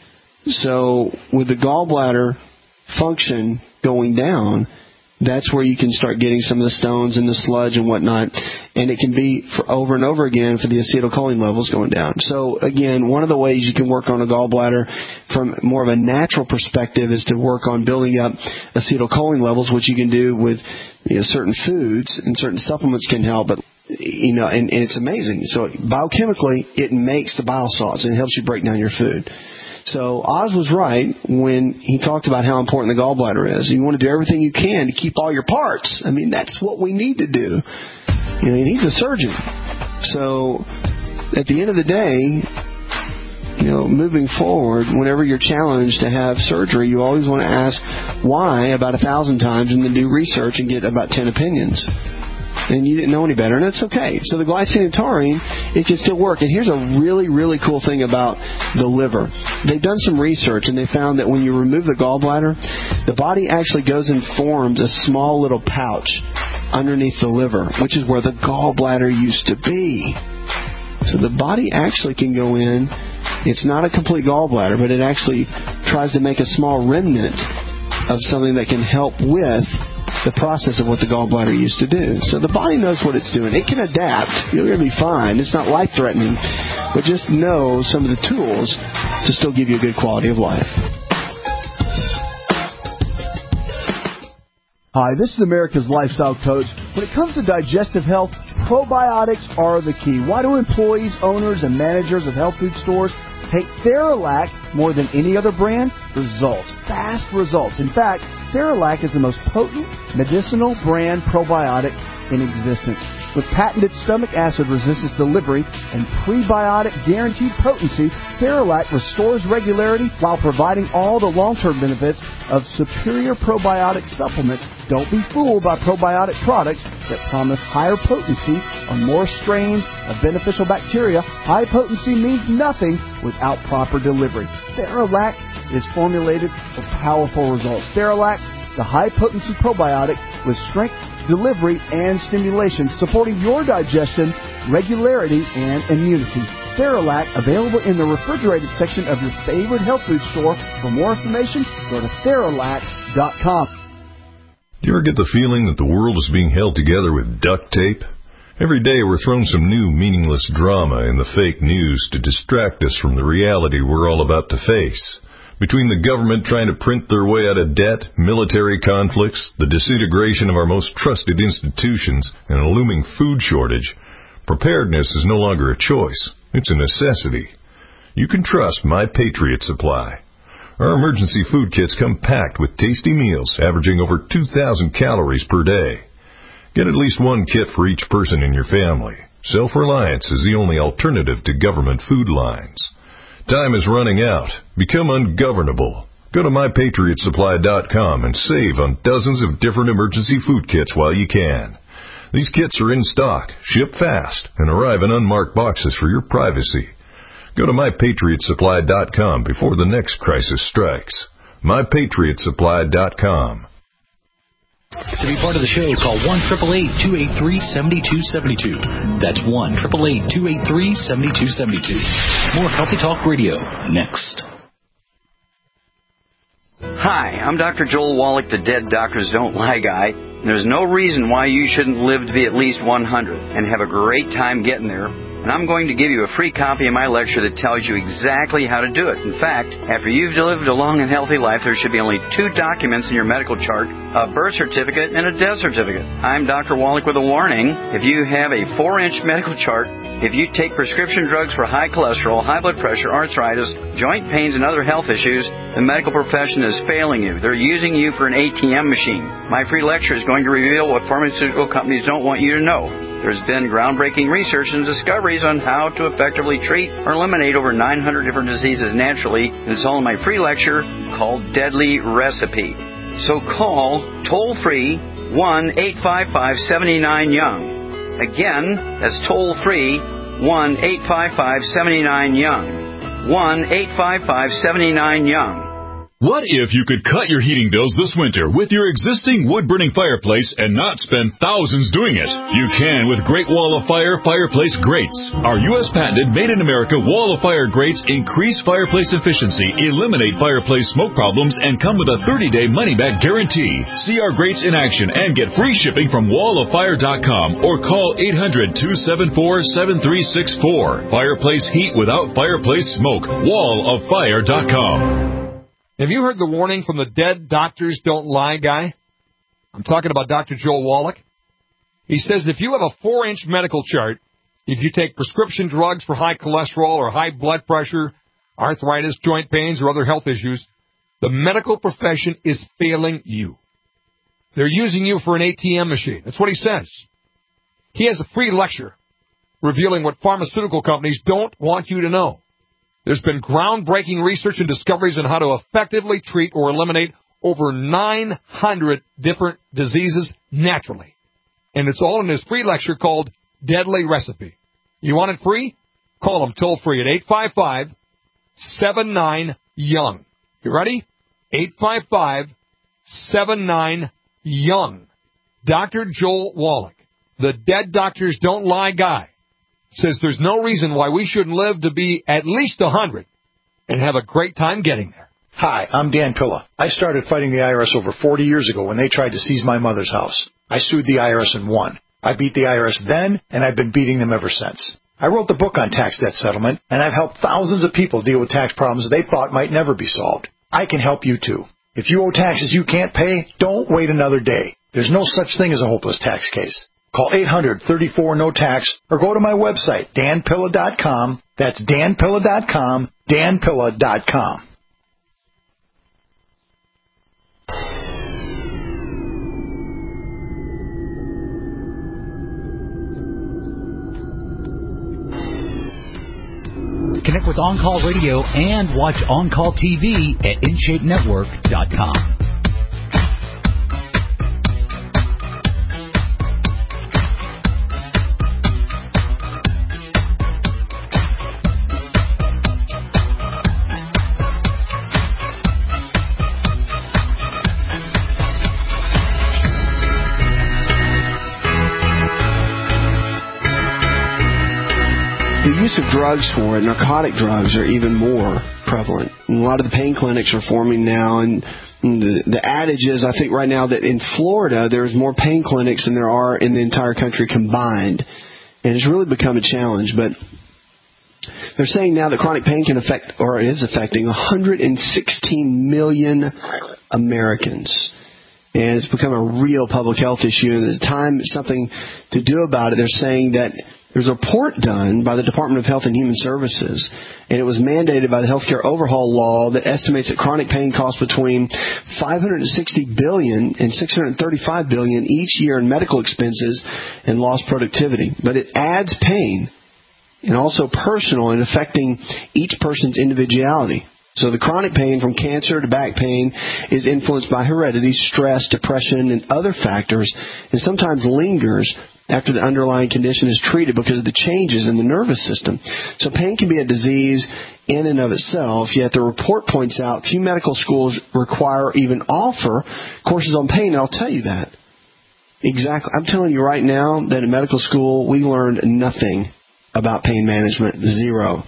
So with the gallbladder function going down, that's where you can start getting some of the stones and the sludge and whatnot, and it can be for over and over again for the acetylcholine levels going down. So again, one of the ways you can work on a gallbladder from more of a natural perspective is to work on building up acetylcholine levels, which you can do with, you know, certain foods, and certain supplements can help. But you know, and, and it's amazing. So biochemically, it makes the bile salts and it helps you break down your food. So Oz was right when he talked about how important the gallbladder is. You want to do everything you can to keep all your parts. I mean, that's what we need to do. You know, and he's a surgeon. So at the end of the day, you know, moving forward, whenever you're challenged to have surgery, you always want to ask why about a thousand times and then do research and get about ten opinions. And you didn't know any better, and that's okay. So the glycine and taurine, it can still work. And here's a really, really cool thing about the liver. They've done some research, and they found that when you remove the gallbladder, the body actually goes and forms a small little pouch underneath the liver, which is where the gallbladder used to be. So the body actually can go in. It's not a complete gallbladder, but it actually tries to make a small remnant of something that can help with the process of what the gallbladder used to do. So the body knows what it's doing. It can adapt. You're going to be fine. It's not life-threatening. But just know some of the tools to still give you a good quality of life. Hi, this is America's Lifestyle Coach. When it comes to digestive health, probiotics are the key. Why do employees, owners, and managers of health food stores take Theralac more than any other brand? Results. Fast results. In fact, Theralac is the most potent medicinal brand probiotic in existence. With patented stomach acid resistance delivery and prebiotic guaranteed potency, Theralac restores regularity while providing all the long-term benefits of superior probiotic supplements. Don't be fooled by probiotic products that promise higher potency on more strains of beneficial bacteria. High potency means nothing without proper delivery. Theralac is formulated for powerful results. Theralac, the high-potency probiotic with strength, delivery, and stimulation, supporting your digestion, regularity, and immunity. Theralac, available in the refrigerated section of your favorite health food store. For more information, go to Theralac dot com. Do you ever get the feeling that the world is being held together with duct tape? Every day we're thrown some new meaningless drama in the fake news to distract us from the reality we're all about to face. Between the government trying to print their way out of debt, military conflicts, the disintegration of our most trusted institutions, and a looming food shortage, preparedness is no longer a choice. It's a necessity. You can trust My Patriot Supply. Our emergency food kits come packed with tasty meals averaging over two thousand calories per day. Get at least one kit for each person in your family. Self-reliance is the only alternative to government food lines. Time is running out. Become ungovernable. Go to My Patriot Supply dot com and save on dozens of different emergency food kits while you can. These kits are in stock, ship fast, and arrive in unmarked boxes for your privacy. Go to My Patriot Supply dot com before the next crisis strikes. My Patriot Supply dot com. To be part of the show, call one eight eight eight, two eight three, seven two seven two. That's one eight eight eight, two eight three, seven two seven two. More Healthy Talk Radio next. Hi, I'm Doctor Joel Wallach, the Dead Doctors Don't Lie guy. There's no reason why you shouldn't live to be at least one hundred and have a great time getting there. And I'm going to give you a free copy of my lecture that tells you exactly how to do it. In fact, after you've lived a long and healthy life, there should be only two documents in your medical chart, a birth certificate and a death certificate. I'm Doctor Wallach with a warning. If you have a four-inch medical chart, if you take prescription drugs for high cholesterol, high blood pressure, arthritis, joint pains, and other health issues, the medical profession is failing you. They're using you for an A T M machine. My free lecture is going to reveal what pharmaceutical companies don't want you to know. There's been groundbreaking research and discoveries on how to effectively treat or eliminate over nine hundred different diseases naturally, and it's all in my free lecture called Deadly Recipe. So call toll-free one eight five five, seven nine, young. Again, that's toll-free one eight five five, seven nine, young. one eight five five, seven nine, young. What if you could cut your heating bills this winter with your existing wood-burning fireplace and not spend thousands doing it? You can with Great Wall of Fire Fireplace Grates. Our U S patented made-in-America Wall of Fire grates increase fireplace efficiency, eliminate fireplace smoke problems, and come with a thirty-day money-back guarantee. See our grates in action and get free shipping from wall of fire dot com or call eight hundred, two seven four, seven three six four. Fireplace heat without fireplace smoke. wall of fire dot com. Have you heard the warning from the Dead Doctors Don't Lie guy? I'm talking about Doctor Joel Wallach. He says if you have a four-inch medical chart, if you take prescription drugs for high cholesterol or high blood pressure, arthritis, joint pains, or other health issues, the medical profession is failing you. They're using you for an A T M machine. That's what he says. He has a free lecture revealing what pharmaceutical companies don't want you to know. There's been groundbreaking research and discoveries on how to effectively treat or eliminate over nine hundred different diseases naturally. And it's all in this free lecture called Deadly Recipe. You want it free? Call them toll-free at eight five five, seven nine, young. You ready? eight five five, seven nine, young. Doctor Joel Wallach, the Dead Doctors Don't Lie guy, says there's no reason why we shouldn't live to be at least one hundred and have a great time getting there. Hi, I'm Dan Pilla. I started fighting the I R S over forty years ago when they tried to seize my mother's house. I sued the I R S and won. I beat the I R S then, and I've been beating them ever since. I wrote the book on tax debt settlement, and I've helped thousands of people deal with tax problems they thought might never be solved. I can help you too. If you owe taxes you can't pay, don't wait another day. There's no such thing as a hopeless tax case. Call eight hundred, thirty-four, no tax or go to my website, dan pilla dot com. That's dan pilla dot com, dan pilla dot com. Hey, Connect with On-Call Radio and watch On-Call T V at in shape network dot com. The use of drugs for it, narcotic drugs, are even more prevalent. And a lot of the pain clinics are forming now, and the, the adage is, I think right now, that in Florida there's more pain clinics than there are in the entire country combined. And it's really become a challenge. But they're saying now that chronic pain can affect, or is affecting, one hundred sixteen million Americans. And it's become a real public health issue. And at the time, something to do about it, they're saying that there's a report done by the Department of Health and Human Services, and it was mandated by the Healthcare Overhaul Law that estimates that chronic pain costs between five hundred sixty billion dollars and six hundred thirty-five billion dollars each year in medical expenses and lost productivity. But it adds pain, and also personal, in affecting each person's individuality. So the chronic pain, from cancer to back pain, is influenced by heredity, stress, depression, and other factors, and sometimes lingers after the underlying condition is treated because of the changes in the nervous system. So pain can be a disease in and of itself, yet the report points out few medical schools require or even offer courses on pain, and I'll tell you that. Exactly. I'm telling you right now that in medical school we learned nothing about pain management. Zero.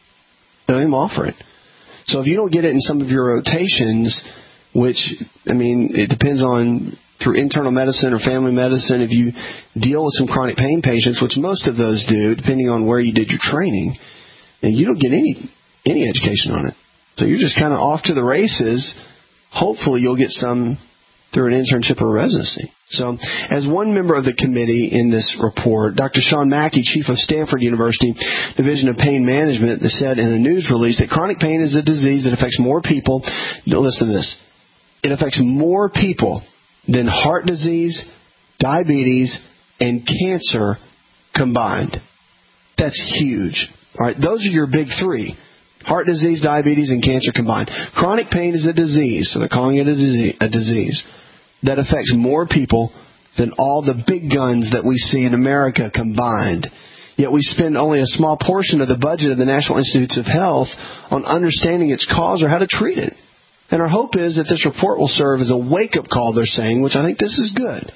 They don't even offer it. So if you don't get it in some of your rotations, which, I mean, it depends on through internal medicine or family medicine, if you deal with some chronic pain patients, which most of those do, depending on where you did your training, and you don't get any any education on it. So you're just kind of off to the races. Hopefully you'll get some through an internship or residency. So as one member of the committee in this report, Doctor Sean Mackey, chief of Stanford University Division of Pain Management, said in a news release that chronic pain is a disease that affects more people. Listen to this. It affects more people than heart disease, diabetes, and cancer combined. That's huge. All right, those are your big three. Heart disease, diabetes, and cancer combined. Chronic pain is a disease, so they're calling it a disease, a disease that affects more people than all the big guns that we see in America combined. Yet we spend only a small portion of the budget of the National Institutes of Health on understanding its cause or how to treat it. And our hope is that this report will serve as a wake-up call, they're saying, which I think this is good,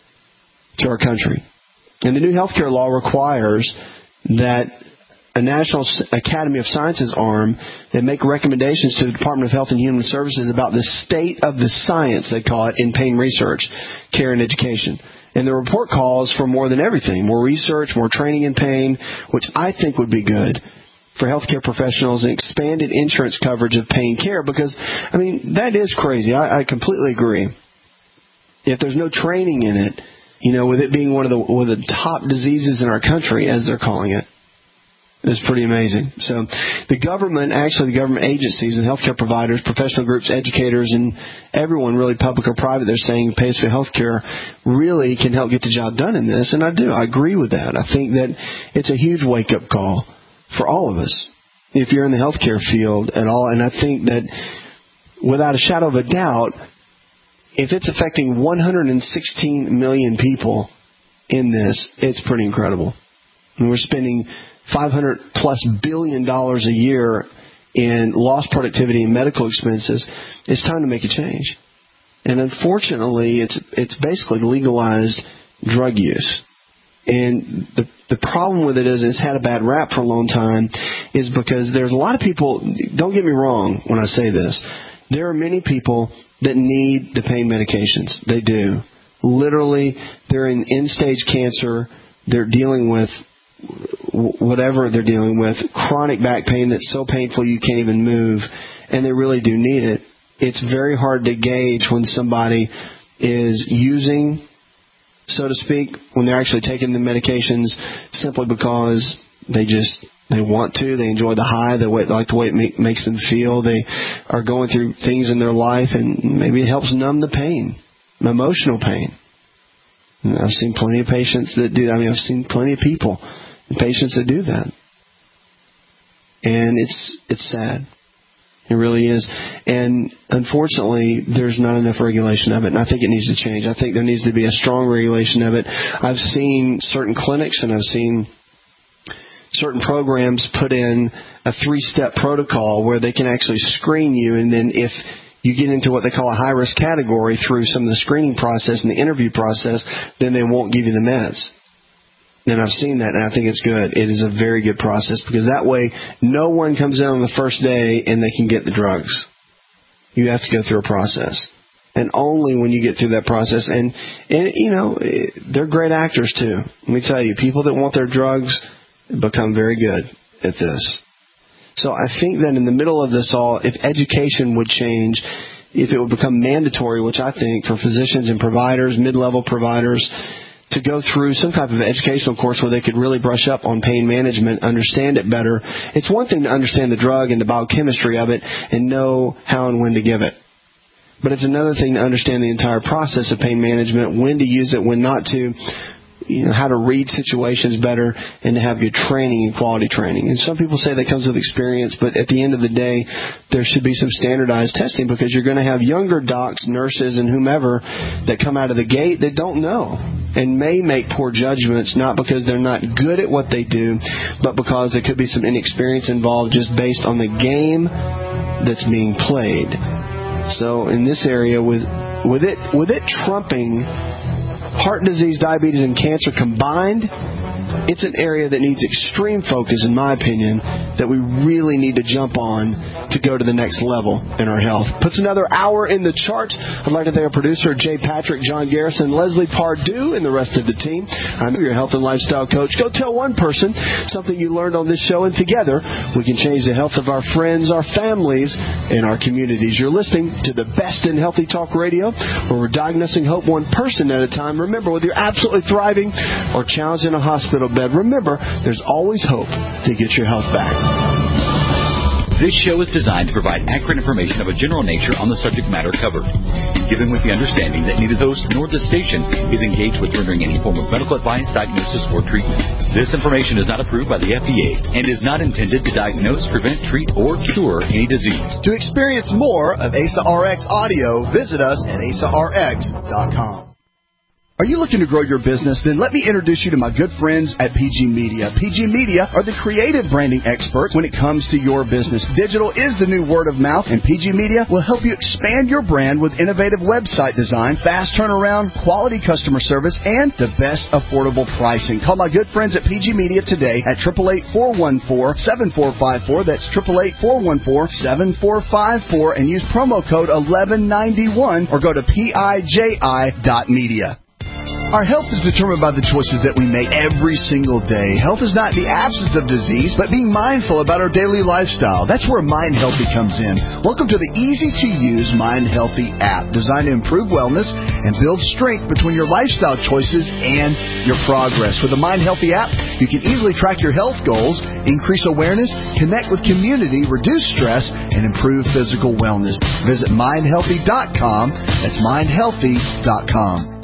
to our country. And the new healthcare law requires that a National Academy of Sciences arm that make recommendations to the Department of Health and Human Services about the state of the science, they call it, in pain research, care, and education. And the report calls for more than everything, more research, more training in pain, which I think would be good for healthcare professionals, and expanded insurance coverage of pain care, because, I mean, that is crazy. I, I completely agree. If there's no training in it, you know, with it being one of the one of the top diseases in our country, as they're calling it, it's pretty amazing. So the government, actually the government agencies and healthcare providers, professional groups, educators, and everyone, really public or private, they're saying pays for healthcare, really can help get the job done in this. And I do. I agree with that. I think that it's a huge wake-up call for all of us, if you're in the healthcare field at all. And I think that without a shadow of a doubt, if it's affecting one hundred sixteen million people in this, it's pretty incredible. And we're spending five hundred plus billion dollars a year in lost productivity and medical expenses. It's time to make a change. And unfortunately, it's it's basically legalized drug use. And the the problem with it is, it's had a bad rap for a long time, is because there's a lot of people, don't get me wrong when I say this, there are many people that need the pain medications. They do. Literally, they're in end-stage cancer, they're dealing with whatever they're dealing with, chronic back pain that's so painful you can't even move, and they really do need it. It's very hard to gauge when somebody is using, so to speak, when they're actually taking the medications simply because they just, they want to, they enjoy the high, they like the way it make, makes them feel, they are going through things in their life, and maybe it helps numb the pain, emotional pain. And I've seen plenty of patients that do, I mean, I've seen plenty of people, patients that do that. and it's it's sad. It really is. And unfortunately, there's not enough regulation of it, and I think it needs to change. I think there needs to be a strong regulation of it. I've seen certain clinics and I've seen certain programs put in a three-step protocol where they can actually screen you, and then if you get into what they call a high-risk category through some of the screening process and the interview process, then they won't give you the meds. And I've seen that, and I think it's good. It is a very good process because that way no one comes in on the first day and they can get the drugs. You have to go through a process. And only when you get through that process, and, and you know, they're great actors too. Let me tell you, people that want their drugs become very good at this. So I think that in the middle of this all, if education would change, if it would become mandatory, which I think for physicians and providers, mid-level providers, to go through some type of educational course where they could really brush up on pain management, understand it better. It's one thing to understand the drug and the biochemistry of it and know how and when to give it. But it's another thing to understand the entire process of pain management, when to use it, when not to, you know, how to read situations better, and to have good training and quality training. And some people say that comes with experience, but at the end of the day, there should be some standardized testing because you're going to have younger docs, nurses, and whomever that come out of the gate that don't know and may make poor judgments, not because they're not good at what they do, but because there could be some inexperience involved just based on the game that's being played. So in this area, with with it with it trumping heart disease, diabetes, and cancer combined, it's an area that needs extreme focus, in my opinion, that we really need to jump on to go to the next level in our health. Puts another hour in the charts. I'd like to thank our producer, Jay Patrick, John Garrison, Leslie Pardue, and the rest of the team. I'm your health and lifestyle coach. Go tell one person something you learned on this show, and together we can change the health of our friends, our families, and our communities. You're listening to the best in Healthy Talk Radio, where we're diagnosing hope one person at a time. Remember, whether you're absolutely thriving or challenged in a hospital bed, remember, there's always hope to get your health back. This show is designed to provide accurate information of a general nature on the subject matter covered, given with the understanding that neither the host nor the station is engaged with rendering any form of medical advice, diagnosis, or treatment. This information is not approved by the F D A and is not intended to diagnose, prevent, treat, or cure any disease. To experience more of A S A R X audio, visit us at A S A R X dot com. Are you looking to grow your business? Then let me introduce you to my good friends at P G Media. P G Media are the creative branding experts when it comes to your business. Digital is the new word of mouth, and P G Media will help you expand your brand with innovative website design, fast turnaround, quality customer service, and the best affordable pricing. Call my good friends at P G Media today at eight eight eight, four one four, seven four five four. That's eight eight eight, four one four, seven four five four, and use promo code eleven ninety-one or go to P I J I dot media. Our health is determined by the choices that we make every single day. Health is not the absence of disease, but being mindful about our daily lifestyle. That's where Mind Healthy comes in. Welcome to the easy-to-use Mind Healthy app, designed to improve wellness and build strength between your lifestyle choices and your progress. With the Mind Healthy app, you can easily track your health goals, increase awareness, connect with community, reduce stress, and improve physical wellness. Visit mind healthy dot com. That's mind healthy dot com.